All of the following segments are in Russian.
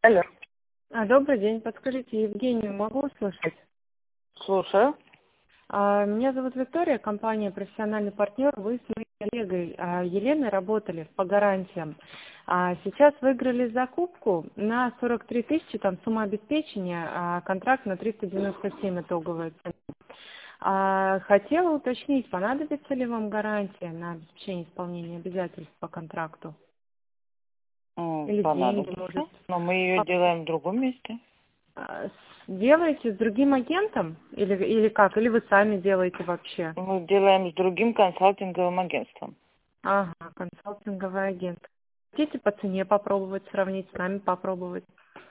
Алло. Добрый день. Подскажите, Евгению могу услышать? Слушаю. Меня зовут Виктория, компания «Профессиональный партнер». Вы с моей коллегой Еленой работали по гарантиям. Сейчас выиграли закупку на 43 тысячи, там сумма обеспечения, контракт на 397 итоговая цена. Хотела уточнить, понадобится ли вам гарантия на обеспечение исполнения обязательств по контракту? Или деньги, Понадобится. может? Но мы ее делаем в другом месте. Делаете с другим агентом? Или как? Или вы сами делаете вообще? Мы делаем с другим консалтинговым агентством. Ага, консалтинговый агент. Хотите по цене попробовать, сравнить с нами, попробовать?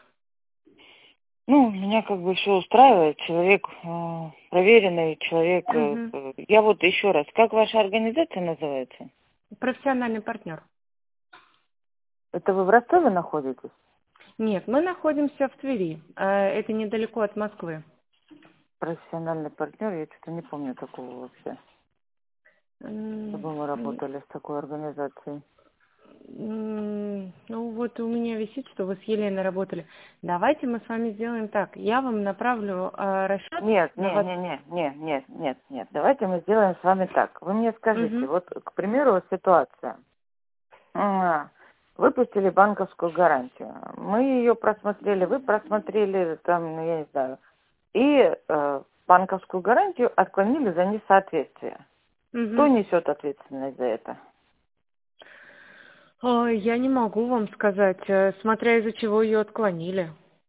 Ну, меня как бы все устраивает. Человек проверенный, человек... Угу. Я вот еще раз. Как ваша организация называется? Профессиональный партнер. Это вы в Ростове находитесь? Нет, мы находимся в Твери. Это недалеко от Москвы. Профессиональный партнер, я что-то не помню такого вообще. Чтобы мы работали с такой организацией. Ну вот у меня висит, что вы с Еленой работали. Давайте мы с вами сделаем так. Я вам направлю расчет. Нет. Давайте мы сделаем с вами так. Вы мне скажите, вот, к примеру, ситуация. Выпустили банковскую гарантию. Мы ее просмотрели, вы просмотрели, там, я не знаю. И банковскую гарантию отклонили за несоответствие. Кто несет ответственность за это? Я не могу вам сказать, смотря из-за чего ее отклонили.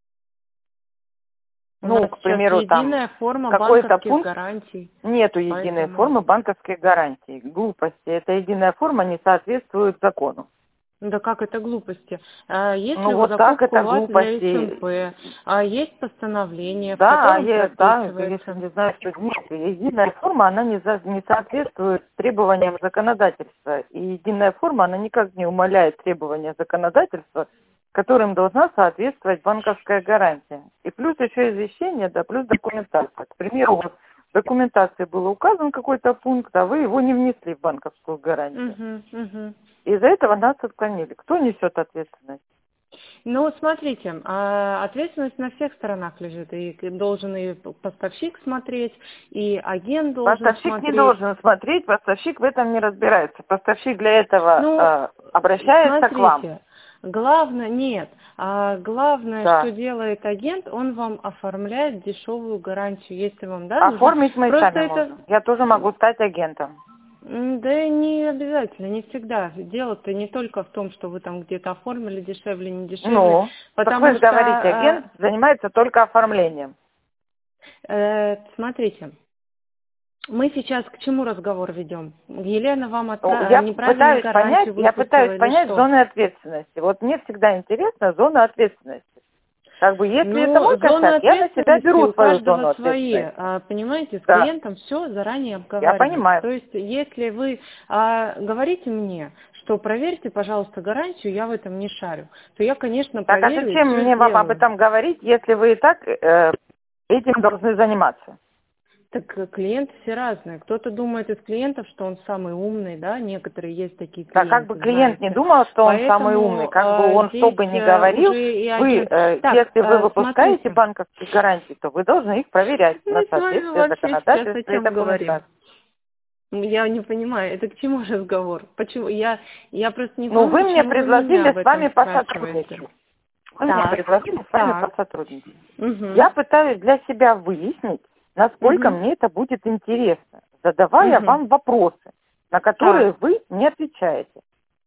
У нас К примеру, единая там форма какой-то банковских пункт, гарантий. нету единой формы банковской гарантии. Глупости. Эта единая форма не соответствует закону. Да как это глупости? Если вот так закупка это у вас для глупости. СМП, есть постановление, в Да, котором если прописывается... не знаю, что нет. Единая форма, она не соответствует требованиям законодательства. И единая форма, она никак не умаляет требования законодательства, которым должна соответствовать банковская гарантия. И плюс еще извещение, да, плюс документация. К примеру, вот в документации был указан какой-то пункт, а вы его не внесли в банковскую гарантию. Из-за этого нас отклонили. Кто несет ответственность? Ну, смотрите, ответственность на всех сторонах лежит. И должен и поставщик смотреть, и агент должен смотреть. Поставщик не должен смотреть, поставщик в этом не разбирается. Поставщик для этого обращается к вам. Главное, нет. Главное, что делает агент, он вам оформляет дешевую гарантию, если вам, да, оформить мы сами можем. Я тоже могу стать агентом. Да не обязательно, не всегда. Дело-то не только в том, что вы там где-то оформили дешевле, не дешевле. Потому вы же говорите, агент занимается только оформлением. Смотрите, мы сейчас к чему разговор ведем? Елена вам неправильную гарантию выпустила. Я пытаюсь понять зоны ответственности. Вот мне всегда интересна зона ответственности. Как бы, если это мой косяк, я на себя беру свою зону ответственности. Понимаете, с клиентом все заранее обговаривается. Я понимаю. То есть, если вы говорите мне, что проверьте, пожалуйста, гарантию, я в этом не шарю, то я, конечно, проверю. Так, а зачем мне вам об этом говорить, если вы и так этим должны заниматься? Так клиенты все разные. Кто-то думает из клиентов, что он самый умный, да, некоторые есть такие клиенты. Да, как бы клиент не думал, что он самый умный, как бы он что бы ни говорил, если вы выпускаете банковские гарантии, то вы должны их проверять на соответствие законодательства и документации. Я не понимаю, это к чему разговор? Почему? Я просто не понимаю, вы мне предложили с вами посотрудничать. Вы мне предложили с вами посотрудничать. Я пытаюсь для себя выяснить, насколько мне это будет интересно, задавая вам вопросы, на которые вы не отвечаете.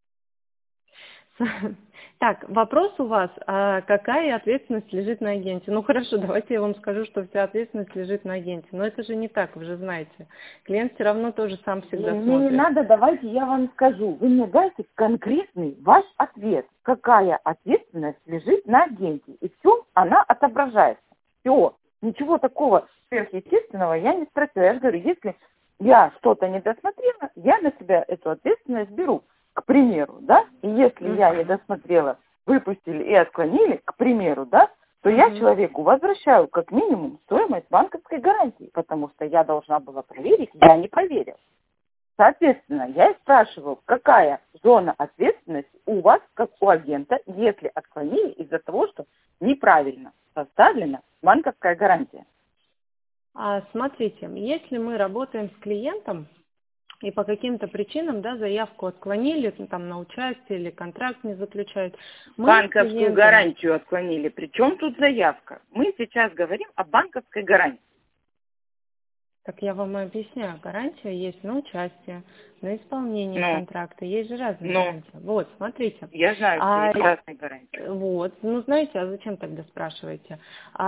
Так, вопрос у вас, какая ответственность лежит на агенте? Ну хорошо, давайте я вам скажу, что вся ответственность лежит на агенте. Но это же не так, вы же знаете. Клиент все равно тоже сам всегда смотрит. Мне не надо, давайте я вам скажу. Вы мне дайте конкретный ваш ответ. Какая ответственность лежит на агенте? И все, она отображается. Все. Ничего такого сверхъестественного я не спросила. Я же говорю, если я что-то не досмотрела, я на себя эту ответственность беру. К примеру, да, и если я не досмотрела, выпустили и отклонили, к примеру, да, то я человеку возвращаю как минимум стоимость банковской гарантии, потому что я должна была проверить, я не проверила. Соответственно, я и спрашиваю, какая зона ответственности у вас, как у агента, если отклонили из-за того, что неправильно составлена банковская гарантия. Смотрите, если мы работаем с клиентом и по каким-то причинам, да, заявку отклонили, там, на участие или контракт не заключают, мы Банковскую гарантию отклонили. Причем тут заявка? Мы сейчас говорим о банковской гарантии. Так я вам и объясняю, гарантия есть на участие, на исполнение контракта, есть же разные гарантии. Вот, смотрите. Я знаю, что есть разные гарантии. Вот, ну знаете, а зачем тогда спрашиваете?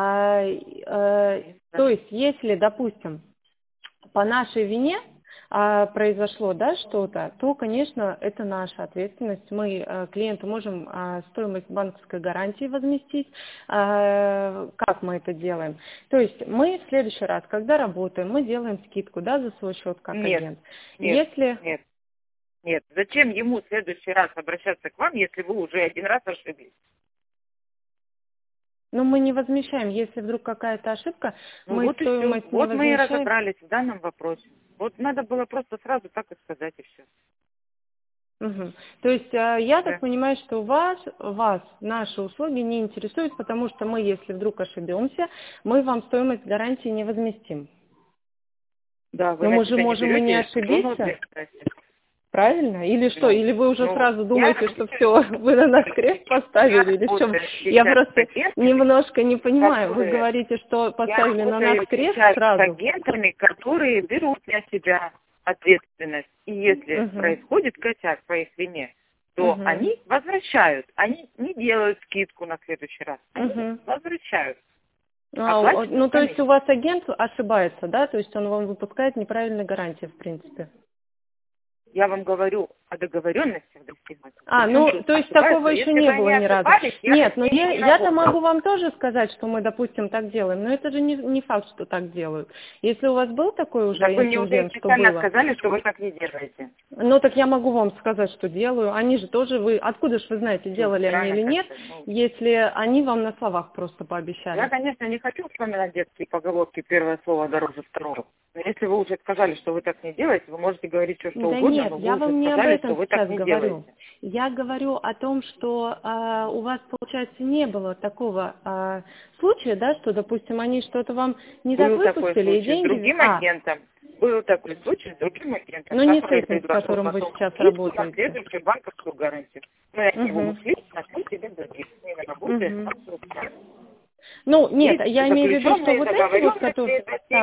То есть, если, допустим, по нашей вине произошло, да, что-то, то, конечно, это наша ответственность. Мы клиенту можем стоимость банковской гарантии возместить. Как мы это делаем? То есть мы в следующий раз, когда работаем, мы делаем скидку, да, за свой счет как агент. Нет. Зачем ему в следующий раз обращаться к вам, если вы уже один раз ошиблись? Но мы не возмещаем, если вдруг какая-то ошибка, мы вот стоимость не вот мы и возмещаем. разобрались в данном вопросе. Вот надо было просто сразу так и сказать, и все. Угу. То есть я так понимаю, что вас наши услуги не интересуют, потому что мы, если вдруг ошибемся, мы вам стоимость гарантии не возместим. Да, вы но мы же можем и не ошибиться. Правильно? Или что? Или вы уже сразу думаете, что все, вы на нас крест поставили? Или что? Я просто немножко не понимаю. Вы говорите, что поставили на нас крест сразу. С агентами, которые берут на себя ответственность. И если происходит косяк по их вине, то они возвращают. Они не делают скидку на следующий раз. Они возвращают. Ну, то есть у вас агент ошибается, да? То есть он вам выпускает неправильные гарантии, в принципе. Я вам говорю о договоренностях достигнутых. То есть такого еще не было ни разу. Нет, но я-то могу вам тоже сказать, что мы, допустим, так делаем, но это же не факт, что так делают. Если у вас был такой уже инцидент, что было... сказали, что вы так не делаете. Ну, так я могу вам сказать, что делаю. Они же тоже откуда же вы знаете, делали они или нет, если они вам на словах просто пообещали? Я, конечно, не хочу вспоминать детские поговорки «первое слово дороже второго». Но если вы уже сказали, что вы так не делаете, вы можете говорить все, что угодно, нет, но вы я уже вам не сказали, об этом что вы сейчас так не говорю. делаете. Я говорю о том, что у вас, получается, не было такого случая, да, что, допустим, они что-то вам не так выпустили, и деньги... С другим агентом. Был такой случай с другим агентом. Но не с этим, с которым вы сейчас работаете. На следующую банковскую гарантию. Мы от него ушли, а мы тебе дадим. Мы работаем, Ну, нет, я имею в виду, что вот эти вот, которые...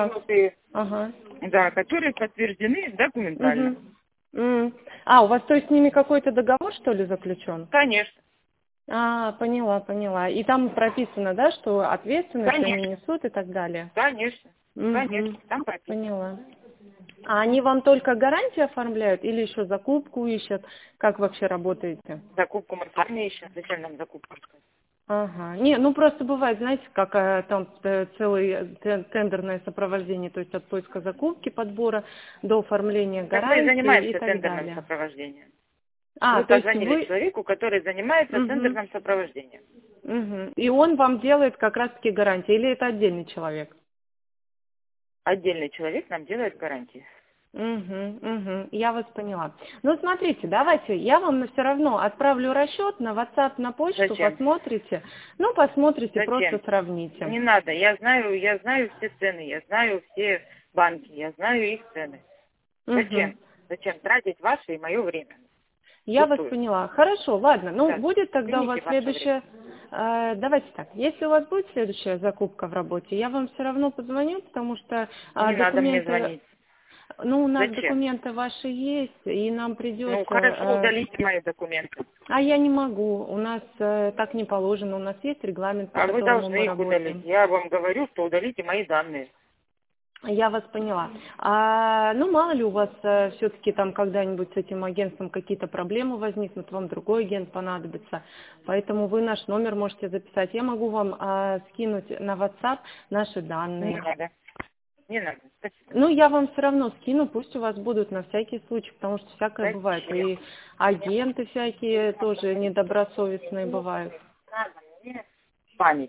Да, которые подтверждены документально. У вас, то есть, с ними какой-то договор, что ли, заключен? Конечно. Поняла. И там прописано, да, что ответственность они несут и так далее? Конечно. Конечно, там прописано. Поняла. А они вам только гарантии оформляют или еще закупку ищут? Как вообще работаете? Закупку мы сами ищем. Зачем нам закупку искать? Не, ну просто бывает, знаете, как там целое тендерное сопровождение, то есть от поиска закупки, подбора до оформления гарантии и занимаемся так тендерным далее. сопровождением. Вы позвонили человеку, который занимается тендерным сопровождением. И он вам делает как раз-таки гарантии, или это отдельный человек? Отдельный человек нам делает гарантии. Я вас поняла. Ну, смотрите, давайте, я вам все равно отправлю расчет на WhatsApp, на почту, посмотрите. Ну, посмотрите, просто сравните. Не надо, я знаю все цены, я знаю все банки, я знаю их цены. Зачем? Зачем тратить ваше и мое время? Я вас поняла. Хорошо, ладно. Ну, будет тогда у вас следующая... Давайте так, если у вас будет следующая закупка в работе, я вам все равно позвоню, потому что не надо мне звонить. Ну, у нас документы ваши есть, и нам придется... Ну, хорошо, удалите мои документы. Я не могу, у нас так не положено, у нас есть регламент, по которому мы работаем. Вы должны их удалить. Я вам говорю, что удалите мои данные. Я вас поняла. Ну, мало ли у вас все-таки там когда-нибудь с этим агентством какие-то проблемы возникнут, вам другой агент понадобится. Поэтому вы наш номер можете записать. Я могу вам скинуть на WhatsApp наши данные. Не надо. Не надо. Спасибо. Ну, я вам все равно скину, пусть у вас будут на всякий случай, потому что всякое бывает. И агенты всякие тоже недобросовестные бывают. Надо мне память.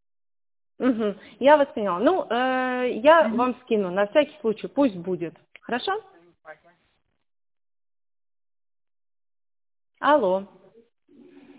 Я вас поняла. Ну, я вам скину, на всякий случай, пусть будет. Хорошо? Алло.